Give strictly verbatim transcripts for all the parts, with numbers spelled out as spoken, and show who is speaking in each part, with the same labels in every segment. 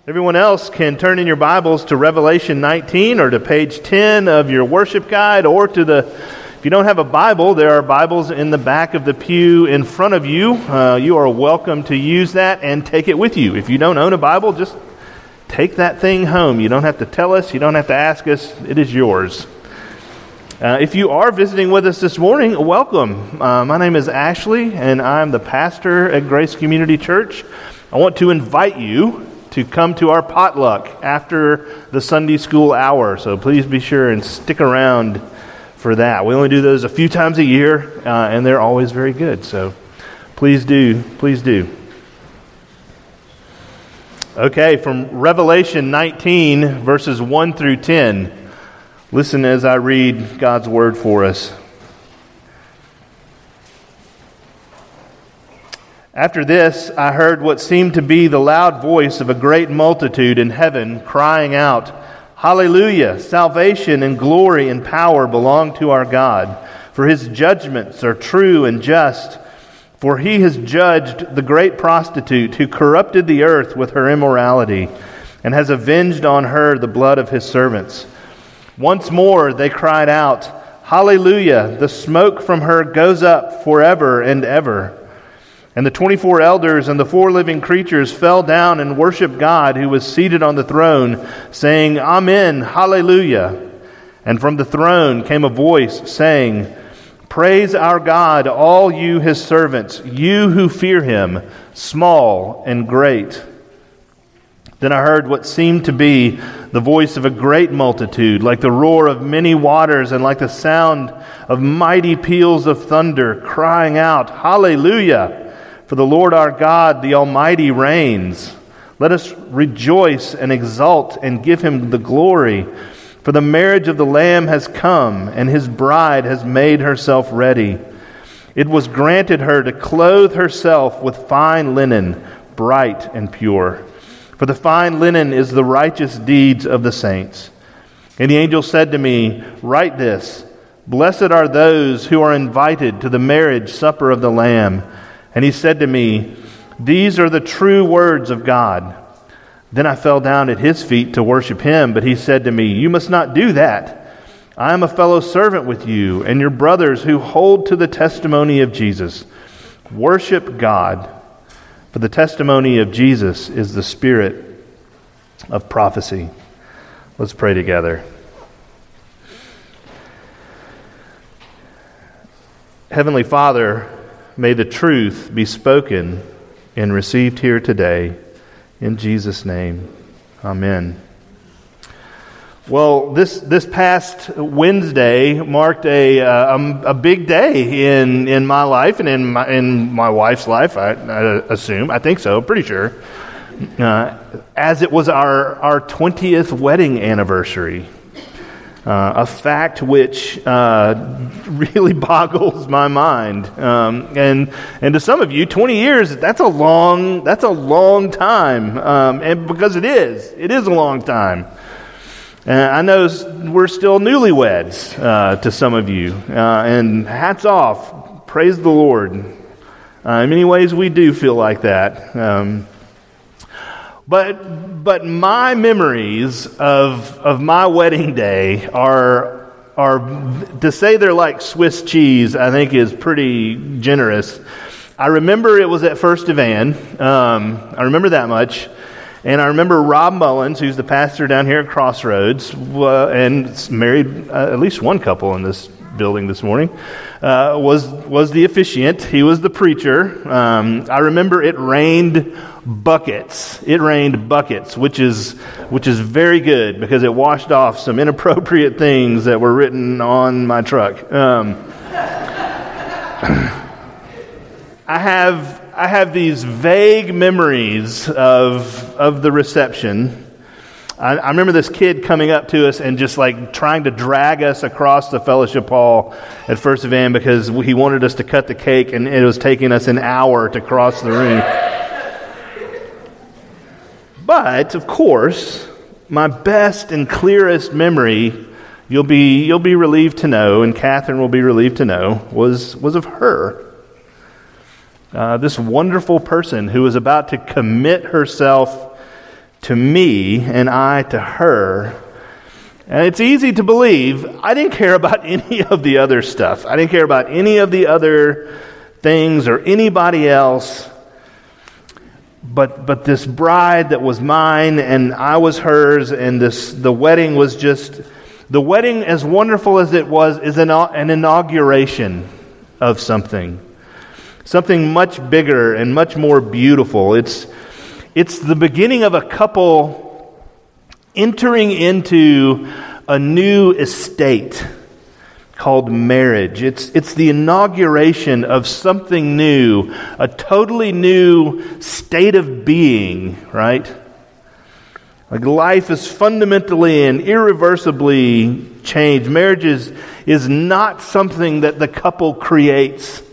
Speaker 1: Everyone else can turn in your Bibles to Revelation nineteen or to page ten of your worship guide, or to the, if you don't have a Bible, there are Bibles in the back of the pew in front of you. Uh, you are welcome to use that and take it with you. If you don't own a Bible, just take that thing home. You don't have to tell us. You don't have to ask us. It is yours. Uh, if you are visiting with us this morning, welcome. Uh, my name is Ashley, and I'm the pastor at Grace Community Church. I want to invite you to come to our potluck after the Sunday school hour. So please be sure and stick around for that. We only do those a few times a year, uh, and they're always very good. So please do, please do. Okay, from Revelation nineteen, verses one through ten. Listen as I read God's word for us. After this, I heard what seemed to be the loud voice of a great multitude in heaven crying out, "Hallelujah! Salvation and glory and power belong to our God, for His judgments are true and just. For He has judged the great prostitute who corrupted the earth with her immorality, and has avenged on her the blood of His servants." Once more they cried out, "Hallelujah! The smoke from her goes up forever and ever." And the twenty-four elders and the four living creatures fell down and worshiped God who was seated on the throne, saying, "Amen, hallelujah." And from the throne came a voice saying, "Praise our God, all you His servants, you who fear Him, small and great." Then I heard what seemed to be the voice of a great multitude, like the roar of many waters and like the sound of mighty peals of thunder, crying out, "Hallelujah! For the Lord our God, the Almighty, reigns. Let us rejoice and exult and give Him the glory. For the marriage of the Lamb has come, and His bride has made herself ready. It was granted her to clothe herself with fine linen, bright and pure. For the fine linen is the righteous deeds of the saints." And the angel said to me, "Write this, Blessed are those who are invited to the marriage supper of the Lamb." And he said to me, "These are the true words of God." Then I fell down at his feet to worship him, but he said to me, "You must not do that. I am a fellow servant with you and your brothers who hold to the testimony of Jesus. Worship God, for the testimony of Jesus is the spirit of prophecy." Let's pray together. Heavenly Father, may the truth be spoken and received here today. In Jesus' name, amen. Well, this this past Wednesday marked a uh, a, a big day in, in my life and in my in my wife's life. I, I assume, I think so, pretty sure. Uh, as it was our our twentieth wedding anniversary. Uh, a fact which uh, really boggles my mind, um, and and to some of you, twenty years that's a long that's a long time, um, and because it is, it is a long time. Uh, I know we're still newlyweds uh, to some of you, uh, and hats off, praise the Lord. Uh, in many ways, we do feel like that. Um, But but my memories of of my wedding day are are to say they're like Swiss cheese, I think is pretty generous. I remember it was at First Evan. Um, I remember that much, and I remember Rob Mullins, who's the pastor down here at Crossroads, uh, and married uh, at least one couple in this building this morning. Uh, was was the officiant. He was the preacher. Um, I remember it rained buckets. It rained buckets, which is which is very good because it washed off some inappropriate things that were written on my truck. Um, I have I have these vague memories of of the reception. I, I remember this kid coming up to us and just like trying to drag us across the fellowship hall at First Evan because he wanted us to cut the cake, and it was taking us an hour to cross the room. But of course, my best and clearest memory, you'll be you'll be relieved to know, and Catherine will be relieved to know, was was of her. Uh, this wonderful person who was about to commit herself to me and I to her. And it's easy to believe I didn't care about any of the other stuff. I didn't care about any of the other things or anybody else. But but this bride that was mine and I was hers, and this the wedding was just, the wedding, as wonderful as it was, is an, an inauguration of something. Something much bigger and much more beautiful. It's it's the beginning of a couple entering into a new estate called marriage. It's it's the inauguration of something new, a totally new state of being, right? Like life is fundamentally and irreversibly changed. Marriage is, is not something that the couple creates,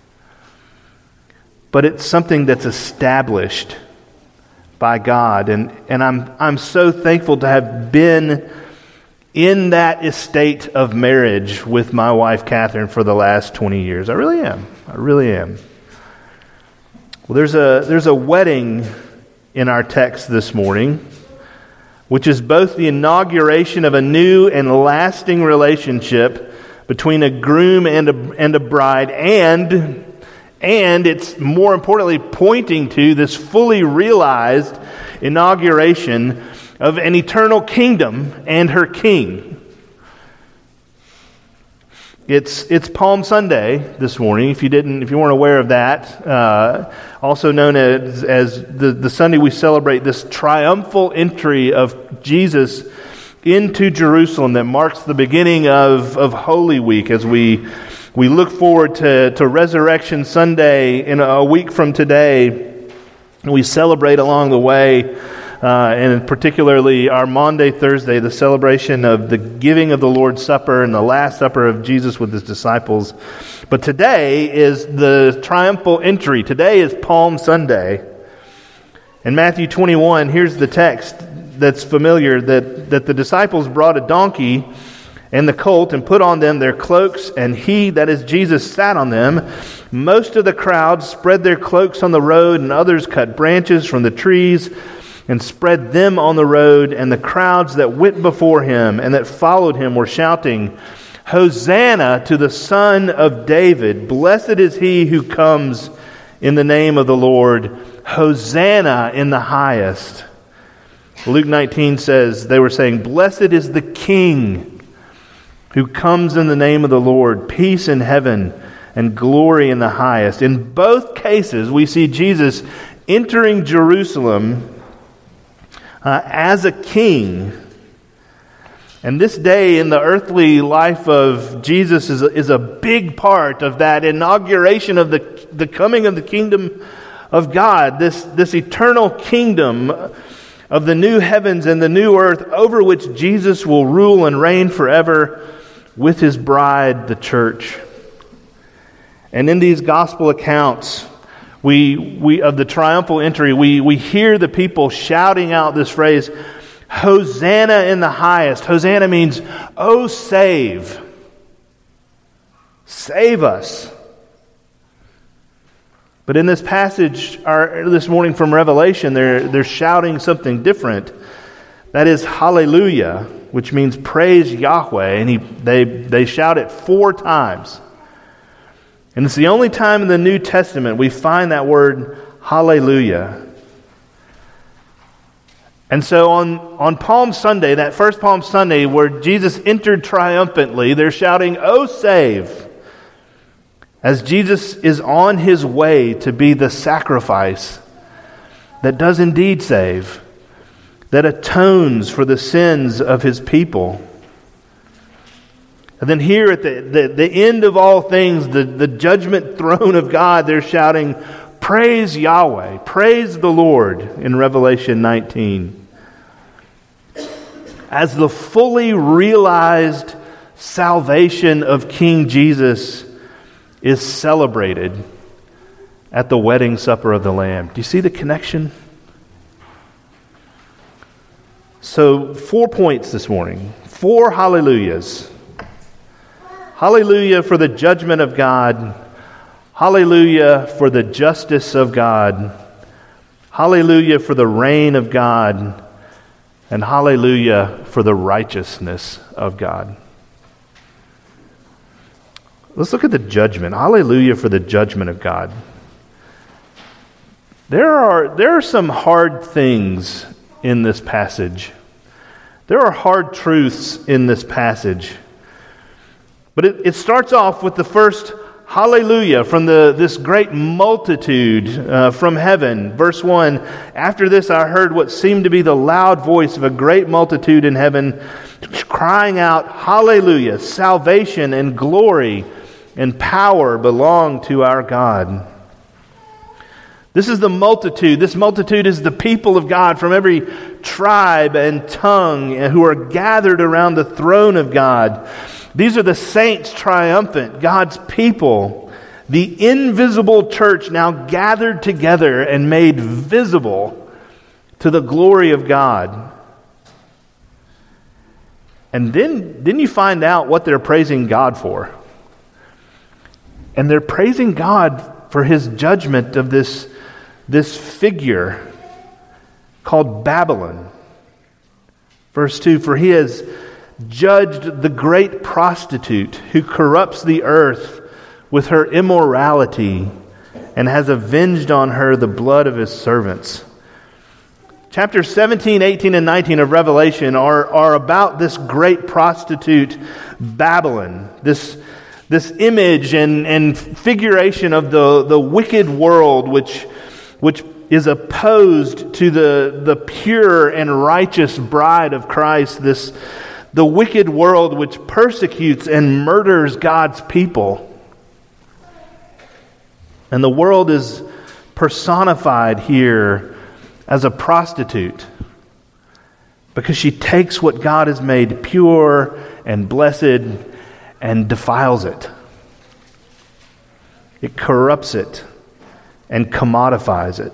Speaker 1: but it's something that's established by God. And, and I'm I'm so thankful to have been in that estate of marriage with my wife, Catherine, for the last twenty years. I really am. I really am. Well, there's a there's a wedding in our text this morning, which is both the inauguration of a new and lasting relationship between a groom and a, and a bride, and and it's more importantly pointing to this fully realized inauguration of an eternal kingdom and her king. It's it's Palm Sunday this morning. If you didn't, if you weren't aware of that, uh, also known as as the the Sunday we celebrate this triumphal entry of Jesus into Jerusalem that marks the beginning of of Holy Week, as we we look forward to to Resurrection Sunday in a week from today. We celebrate along the way. Uh, and particularly our Maundy Thursday, the celebration of the giving of the Lord's Supper and the Last Supper of Jesus with his disciples. But today is the triumphal entry. Today is Palm Sunday. In Matthew twenty-one, here's the text that's familiar, that, that the disciples brought a donkey and the colt and put on them their cloaks, and he, that is Jesus, sat on them. Most of the crowd spread their cloaks on the road, and others cut branches from the trees and spread them on the road, and the crowds that went before him and that followed him were shouting, "Hosanna to the Son of David! Blessed is he who comes in the name of the Lord! Hosanna in the highest!" Luke nineteen says, they were saying, "Blessed is the King who comes in the name of the Lord! Peace in heaven and glory in the highest." In both cases, we see Jesus entering Jerusalem Uh, as a king. And this day in the earthly life of Jesus is a, is a big part of that inauguration of the, the coming of the kingdom of God, this, this eternal kingdom of the new heavens and the new earth over which Jesus will rule and reign forever with his bride, the church. And in these gospel accounts, We we of the triumphal entry, we, we hear the people shouting out this phrase, "Hosanna in the highest." Hosanna means, "Oh, save. Save us." But in this passage our, this morning from Revelation, they're, they're shouting something different. That is hallelujah, which means praise Yahweh. And he, they, they shout it four times. And it's the only time in the New Testament we find that word hallelujah. And so on, on Palm Sunday, that first Palm Sunday where Jesus entered triumphantly, they're shouting, "Oh, save," as Jesus is on his way to be the sacrifice that does indeed save, that atones for the sins of his people. And then here at the, the, the end of all things, the, the judgment throne of God, they're shouting, "Praise Yahweh, praise the Lord," in Revelation nineteen. As the fully realized salvation of King Jesus is celebrated at the wedding supper of the Lamb. Do you see the connection? So, four points this morning. Four hallelujahs. Hallelujah for the judgment of God. Hallelujah for the justice of God. Hallelujah for the reign of God, and hallelujah for the righteousness of God. Let's look at the judgment. Hallelujah for the judgment of God. There are, there are some hard things in this passage. There are hard truths in this passage. But it, it starts off with the first hallelujah from the this great multitude uh, from heaven. Verse one, after this I heard what seemed to be the loud voice of a great multitude in heaven crying out, hallelujah, salvation and glory and power belong to our God. This is the multitude. This multitude is the people of God from every tribe and tongue who are gathered around the throne of God. These are the saints triumphant, God's people, the invisible church now gathered together and made visible to the glory of God. And then, then you find out what they're praising God for. And they're praising God for his judgment of this, this figure called Babylon. Verse two, for he has judged the great prostitute who corrupts the earth with her immorality and has avenged on her the blood of his servants. Chapters seventeen, eighteen, and nineteen of Revelation are, are about this great prostitute Babylon, this, this image and, and figuration of the, the wicked world which, which is opposed to the, the pure and righteous bride of Christ, this the wicked world which persecutes and murders God's people. And the world is personified here as a prostitute because she takes what God has made pure and blessed and defiles it. It corrupts it and commodifies it.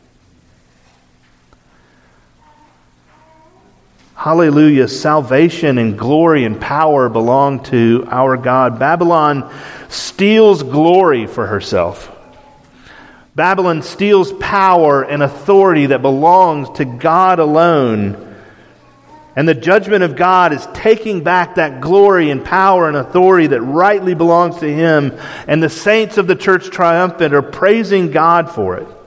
Speaker 1: Hallelujah, salvation and glory and power belong to our God. Babylon steals glory for herself. Babylon steals power and authority that belongs to God alone. And the judgment of God is taking back that glory and power and authority that rightly belongs to him. And the saints of the church triumphant are praising God for it.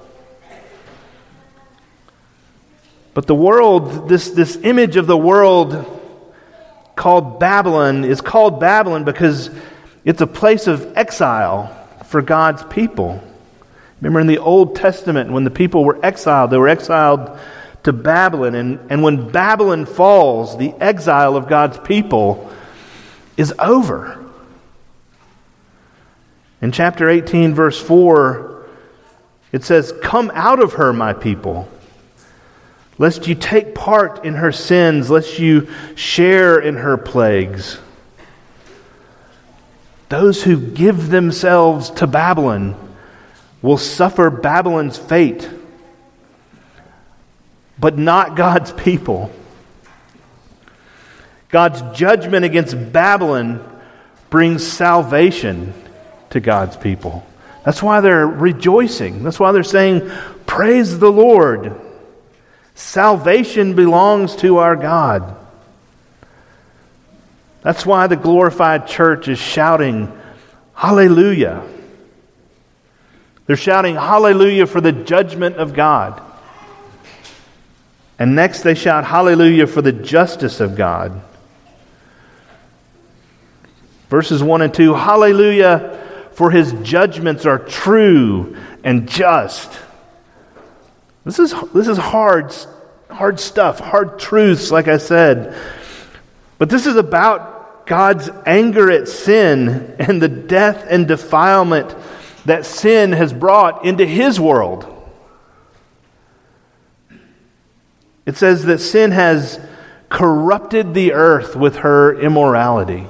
Speaker 1: But the world, this, this image of the world called Babylon is called Babylon because it's a place of exile for God's people. Remember in the Old Testament when the people were exiled, they were exiled to Babylon. And, and when Babylon falls, the exile of God's people is over. In chapter eighteen, verse four, it says, "Come out of her, my people, lest you take part in her sins, lest you share in her plagues." Those who give themselves to Babylon will suffer Babylon's fate, but not God's people. God's judgment against Babylon brings salvation to God's people. That's why they're rejoicing. That's why they're saying, "Praise the Lord. Salvation belongs to our God." That's why the glorified church is shouting, "Hallelujah." They're shouting, "Hallelujah" for the judgment of God. And next they shout, "Hallelujah" for the justice of God. Verses one and two, "Hallelujah, for his judgments are true and just." This is this is hard, hard stuff, hard truths, like I said. But this is about God's anger at sin and the death and defilement that sin has brought into his world. It says that sin has corrupted the earth with her immorality.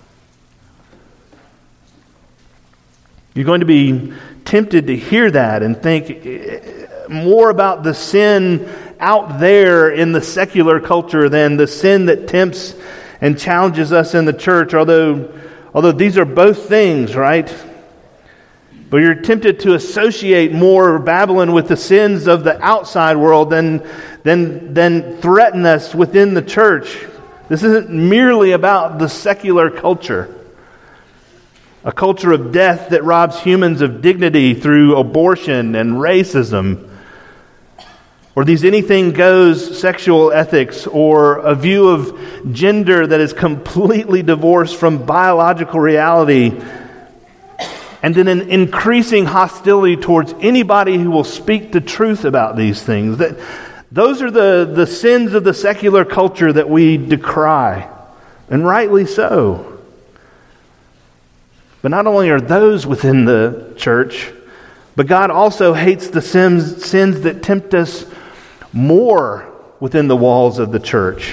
Speaker 1: You're going to be tempted to hear that and think more about the sin out there in the secular culture than the sin that tempts and challenges us in the church, although, although these are both things, right? But you're tempted to associate more Babylon with the sins of the outside world than, than, than threaten us within the church. This isn't merely about the secular culture. A culture of death that robs humans of dignity through abortion and racism. Or these anything goes sexual ethics, or a view of gender that is completely divorced from biological reality. And then an increasing hostility towards anybody who will speak the truth about these things. That those are the, the sins of the secular culture that we decry, and rightly so. But not only are those within the church, but God also hates the sins, sins that tempt us more within the walls of the church.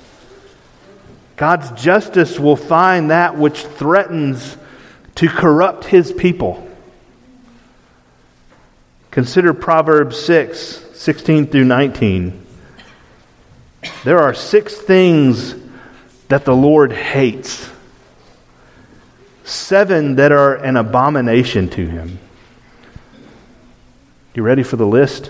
Speaker 1: God's justice will find that which threatens to corrupt His people. Consider Proverbs six, sixteen through nineteen. There are six things that the Lord hates. Seven that are an abomination to Him. You ready for the list?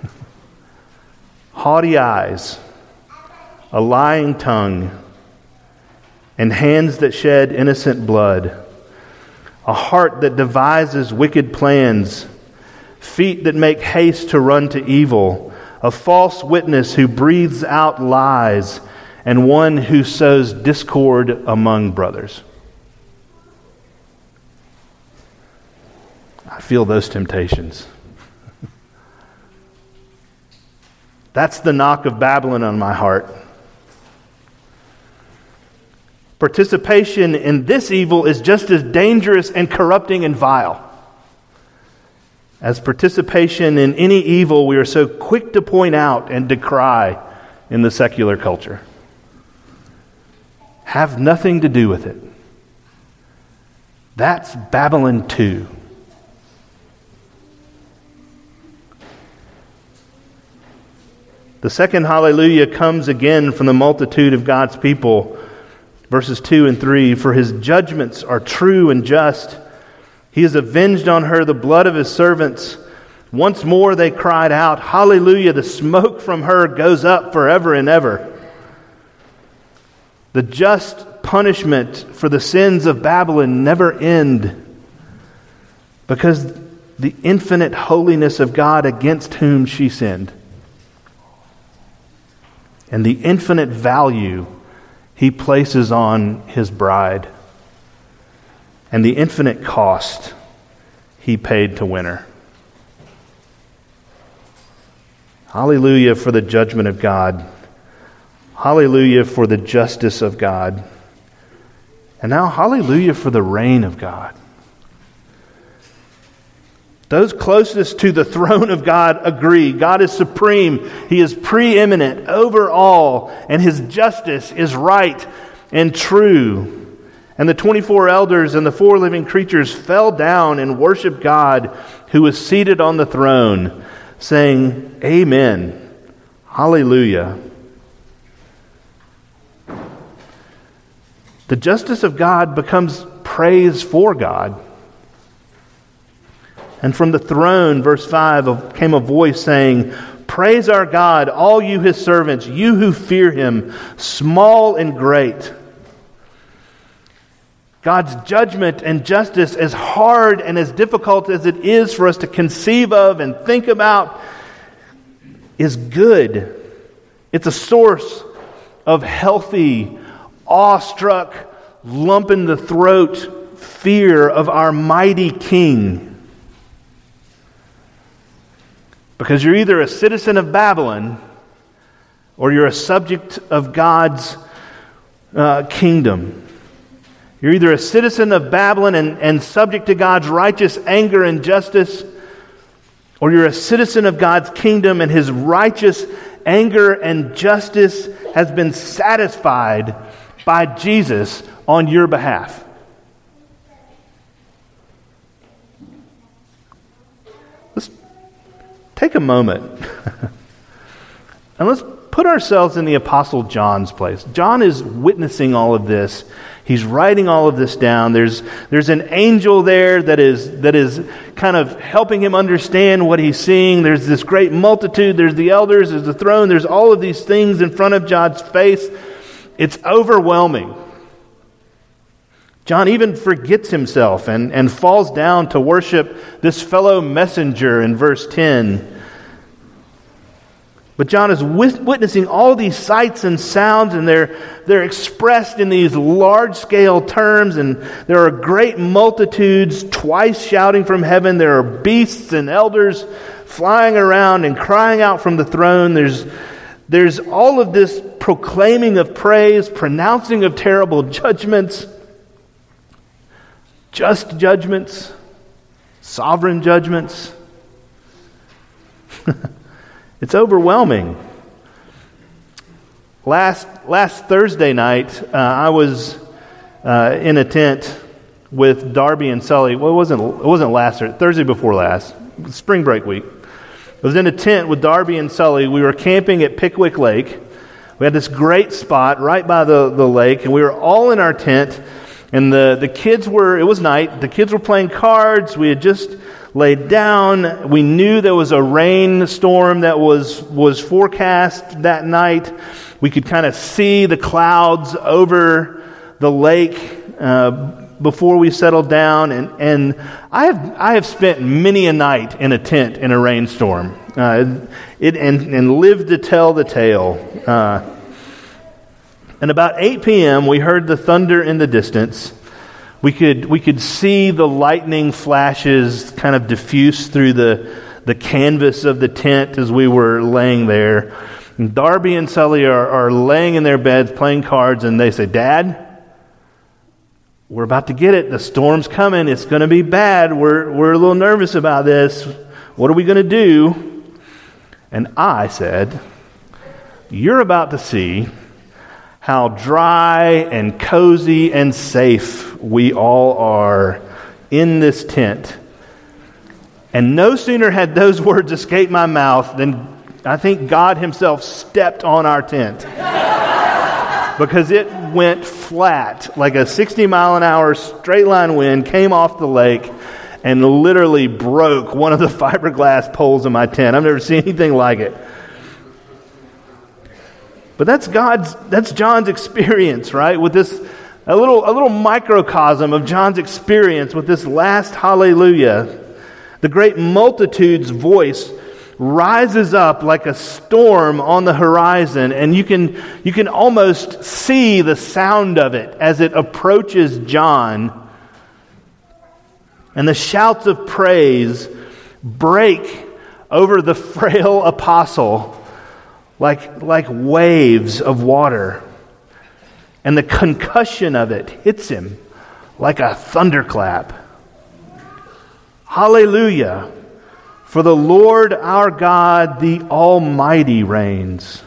Speaker 1: Haughty eyes, a lying tongue, and hands that shed innocent blood, a heart that devises wicked plans, feet that make haste to run to evil, a false witness who breathes out lies, and one who sows discord among brothers. I feel those temptations. That's the knock of Babylon on my heart. Participation in this evil is just as dangerous and corrupting and vile as participation in any evil we are so quick to point out and decry in the secular culture. Have nothing to do with it. That's Babylon two. The second hallelujah comes again from the multitude of God's people. Verses two and three, for His judgments are true and just. He has avenged on her the blood of His servants. Once more they cried out, hallelujah, the smoke from her goes up forever and ever. The just punishment for the sins of Babylon never end, because the infinite holiness of God against whom she sinned, and the infinite value He places on His bride, and the infinite cost He paid to win her. Hallelujah for the judgment of God. Hallelujah for the justice of God. And now hallelujah for the reign of God. Those closest to the throne of God agree. God is supreme. He is preeminent over all, and His justice is right and true. And the twenty-four elders and the four living creatures fell down and worshiped God who is seated on the throne, saying, Amen. Hallelujah. The justice of God becomes praise for God. And from the throne, verse five, came a voice saying, Praise our God, all you His servants, you who fear Him, small and great. God's judgment and justice, as hard and as difficult as it is for us to conceive of and think about, is good. It's a source of healthy, awestruck, lump in the throat fear of our mighty King. Because you're either a citizen of Babylon or you're a subject of God's uh, kingdom. You're either a citizen of Babylon and, and subject to God's righteous anger and justice, or you're a citizen of God's kingdom and His righteous anger and justice has been satisfied by Jesus on your behalf. Let's take a moment and let's put ourselves in the Apostle John's place. John is witnessing all of this. He's writing all of this down. There's, there's an angel there that is, that is kind of helping him understand what he's seeing. There's this great multitude. There's the elders. There's the throne. There's all of these things in front of John's face. It's overwhelming. John even forgets himself and, and falls down to worship this fellow messenger in verse ten. But John is witnessing all these sights and sounds, and they're, they're expressed in these large-scale terms, and there are great multitudes twice shouting from heaven. There are beasts and elders flying around and crying out from the throne. There's, there's all of this proclaiming of praise, pronouncing of terrible judgments, just judgments, sovereign judgments. It's overwhelming. Last last Thursday night, uh, I was uh, in a tent with Darby and Sully. Well, it wasn't it wasn't last Thursday before last, spring break week. I was in a tent with Darby and Sully. We were camping at Pickwick Lake. We had this great spot right by the, the lake, and we were all in our tent. And the, the kids were, it was night, the kids were playing cards. We had just laid down. We knew there was a rainstorm that was, was forecast that night. We could kind of see the clouds over the lake uh, before we settled down. And, and I have I have spent many a night in a tent in a rainstorm uh, it, and, and lived to tell the tale. Uh, and about eight p.m., we heard the thunder in the distance. We could we could see the lightning flashes kind of diffuse through the, the canvas of the tent as we were laying there. And Darby and Sully are, are laying in their beds playing cards, and they say, "Dad, we're about to get it. The storm's coming. It's going to be bad. We're we're a little nervous about this. What are we going to do?" And I said, "You're about to see how dry and cozy and safe we all are in this tent." And no sooner had those words escaped my mouth than I think God himself stepped on our tent. Because it went flat, like a sixty mile an hour straight line wind came off the lake and literally broke one of the fiberglass poles in my tent. I've never seen anything like it. But that's God's, that's John's experience, right? With this, a little, a little microcosm of John's experience with this last hallelujah. The great multitude's voice rises up like a storm on the horizon, and you can, you can almost see the sound of it as it approaches John. And the shouts of praise break over the frail apostle like, like waves of water. And the concussion of it hits him like a thunderclap. Hallelujah! For the Lord our God, the Almighty, reigns.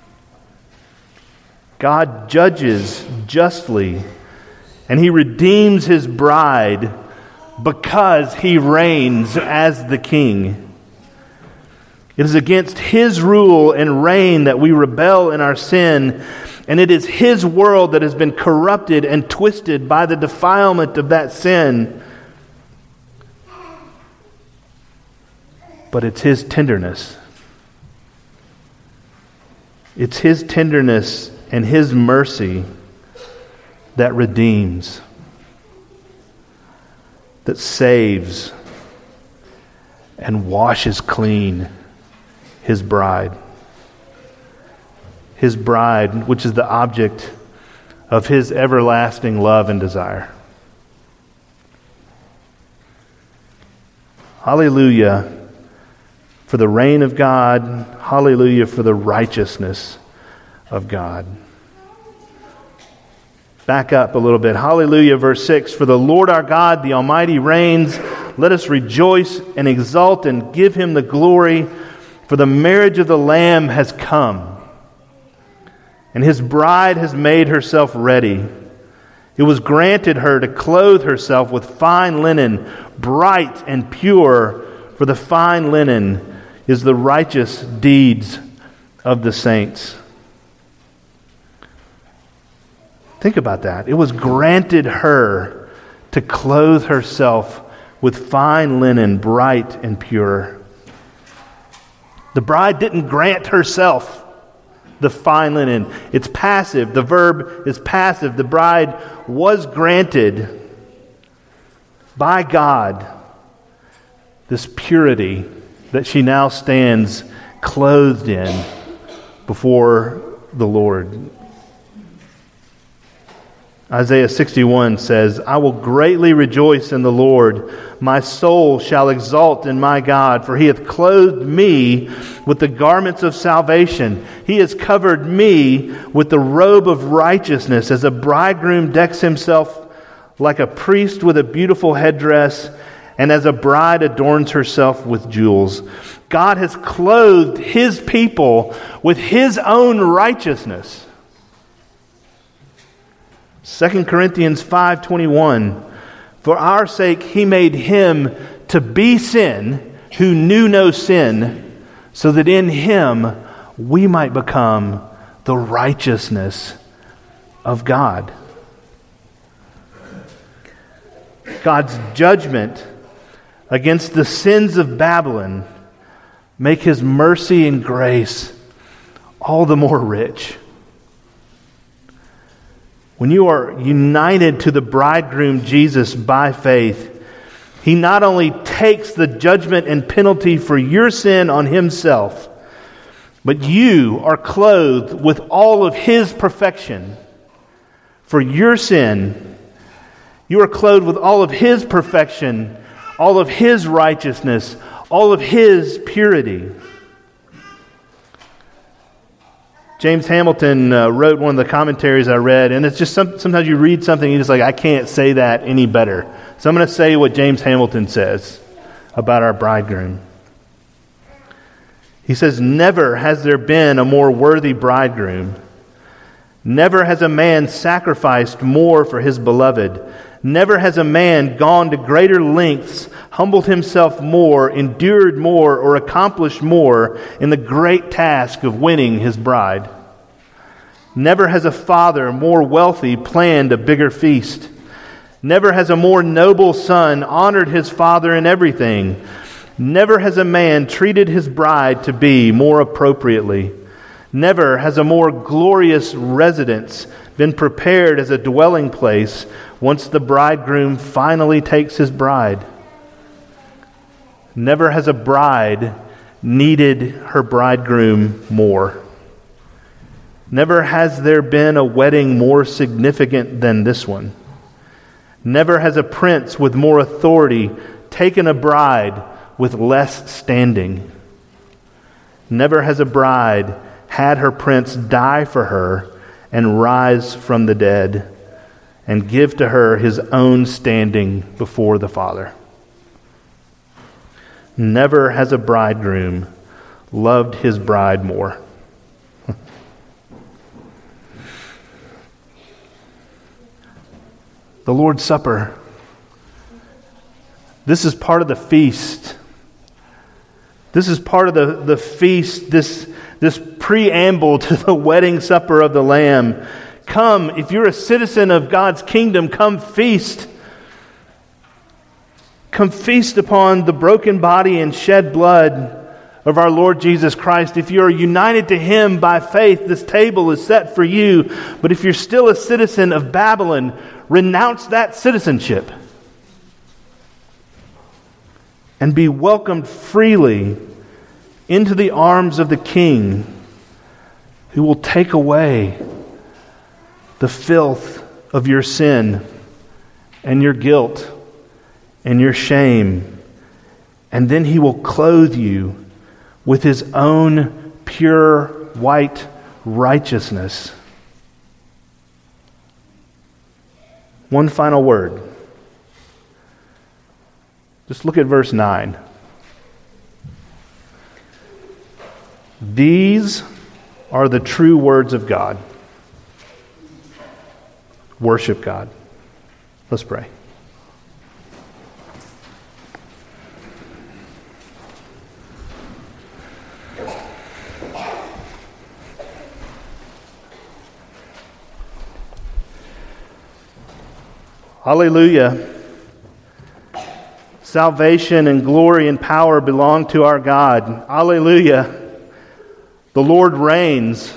Speaker 1: God judges justly, and He redeems His bride because He reigns as the King. It is against His rule and reign that we rebel in our sin, and it is His world that has been corrupted and twisted by the defilement of that sin. But it's His tenderness. It's His tenderness and His mercy that redeems, that saves, and washes clean His bride. His bride, which is the object of His everlasting love and desire. Hallelujah for the reign of God. Hallelujah for the righteousness of God. Back up a little bit. Hallelujah, verse six. For the Lord our God, the Almighty, reigns. Let us rejoice and exult and give Him the glory. For the marriage of the Lamb has come, and His bride has made herself ready. It was granted her to clothe herself with fine linen, bright and pure, for the fine linen is the righteous deeds of the saints. Think about that. It was granted her to clothe herself with fine linen, bright and pure. The bride didn't grant herself the fine linen. It's passive. The verb is passive. The bride was granted by God this purity that she now stands clothed in before the Lord. Isaiah sixty-one says, I will greatly rejoice in the Lord. My soul shall exult in my God, for he hath clothed me with the garments of salvation. He has covered me with the robe of righteousness, as a bridegroom decks himself like a priest with a beautiful headdress, and as a bride adorns herself with jewels. God has clothed his people with his own righteousness. Second Corinthians five twenty-one, for our sake he made him to be sin who knew no sin, so that in him we might become the righteousness of God. God's judgment against the sins of Babylon make his mercy and grace all the more rich. When you are united to the bridegroom Jesus by faith, he not only takes the judgment and penalty for your sin on himself, but you are clothed with all of his perfection for your sin. You are clothed with all of his perfection, all of his righteousness, all of his purity. James Hamilton uh, wrote one of the commentaries I read, and it's just some, sometimes you read something and you're just like, I can't say that any better. So I'm going to say what James Hamilton says about our bridegroom. He says, never has there been a more worthy bridegroom. Never has a man sacrificed more for his beloved. Never has a man gone to greater lengths, humbled himself more, endured more, or accomplished more in the great task of winning his bride. Never has a father more wealthy planned a bigger feast. Never has a more noble son honored his father in everything. Never has a man treated his bride to be more appropriately. Never has a more glorious residence been prepared as a dwelling place once the bridegroom finally takes his bride. Never has a bride needed her bridegroom more. Never has there been a wedding more significant than this one. Never has a prince with more authority taken a bride with less standing. Never has a bride had her prince die for her and rise from the dead and give to her his own standing before the Father. Never has a bridegroom loved his bride more. The Lord's Supper. This is part of the feast. This is part of the, the feast, this, this preamble to the wedding supper of the Lamb. Come, if you're a citizen of God's kingdom, come feast. Come feast upon the broken body and shed blood of our Lord Jesus Christ. If you're united to him by faith, this table is set for you. But if you're still a citizen of Babylon, renounce that citizenship and be welcomed freely into the arms of the King, who will take away the filth of your sin and your guilt and your shame. And then he will clothe you with his own pure white righteousness. One final word. Just look at verse nine. These are the true words of God. Worship God. Let's pray. Hallelujah. Salvation and glory and power belong to our God. Hallelujah. The Lord reigns.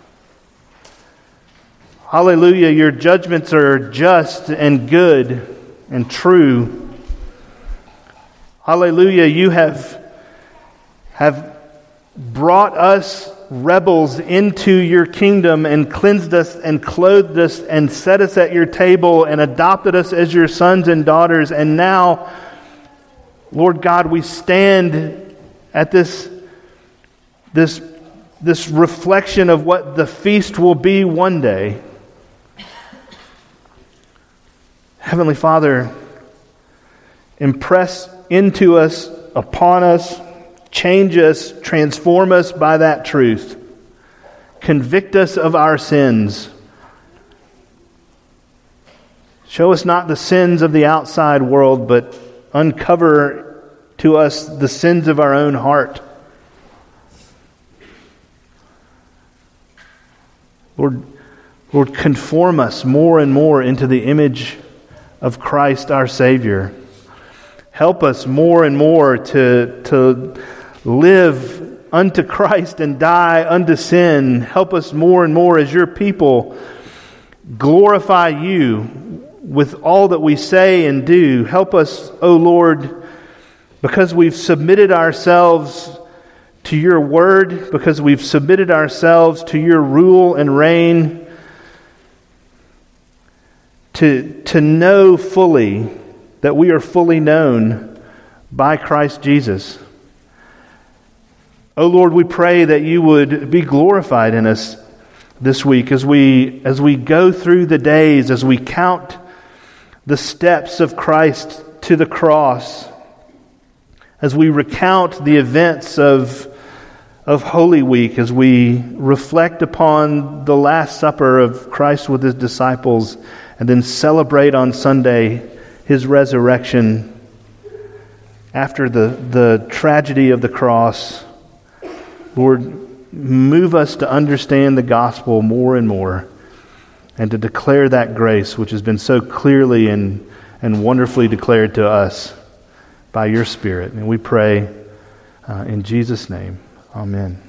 Speaker 1: Hallelujah. Your judgments are just and good and true. Hallelujah. You have, have brought us rebels into your kingdom and cleansed us and clothed us and set us at your table and adopted us as your sons and daughters. And now, Lord God, we stand at this, this, this reflection of what the feast will be one day. Heavenly Father, impress into us, upon us, change us, transform us by that truth. Convict us of our sins. Show us not the sins of the outside world, but uncover to us the sins of our own heart. Lord, Lord, conform us more and more into the image of Christ our Savior. Help us more and more to, to live unto Christ and die unto sin. Help us more and more as your people glorify you with all that we say and do. Help us, O Lord, because we've submitted ourselves to your word, because we've submitted ourselves to your rule and reign, to, to know fully that we are fully known by Christ Jesus. O Lord, we pray that you would be glorified in us this week as we as we go through the days, as we count the steps of Christ to the cross, as we recount the events of, of Holy Week, as we reflect upon the Last Supper of Christ with his disciples, and then celebrate on Sunday his resurrection after the, the tragedy of the cross. Lord, move us to understand the gospel more and more and to declare that grace which has been so clearly and, and wonderfully declared to us by your Spirit. And we pray uh, in Jesus' name. Amen.